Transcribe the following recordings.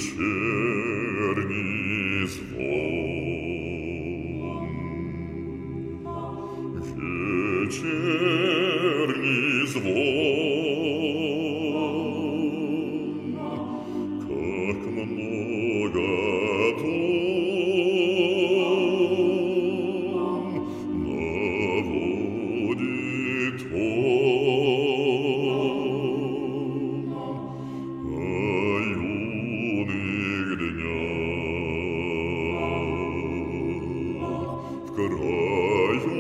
вечерний звон, вечерний звон, как много тон наводит он о юных днях в краю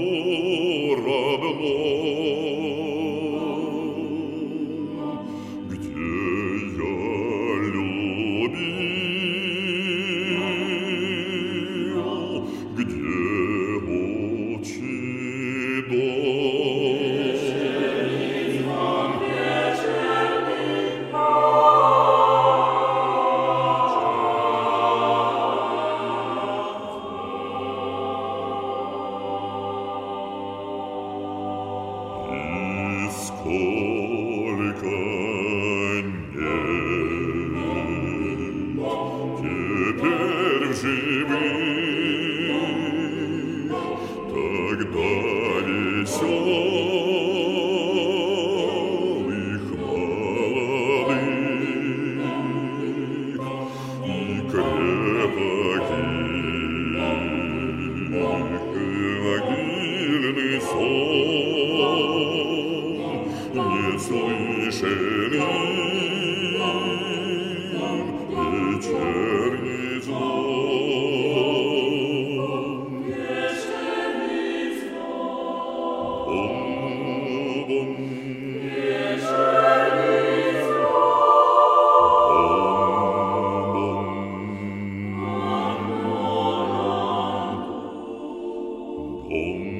родном, где я любил, где отчий дом. И сколько нет теперь в живых, тогда веселых, молодых и крепких, могильный сон не слышали, вечерний звон. Бом-бом. Бом-бом.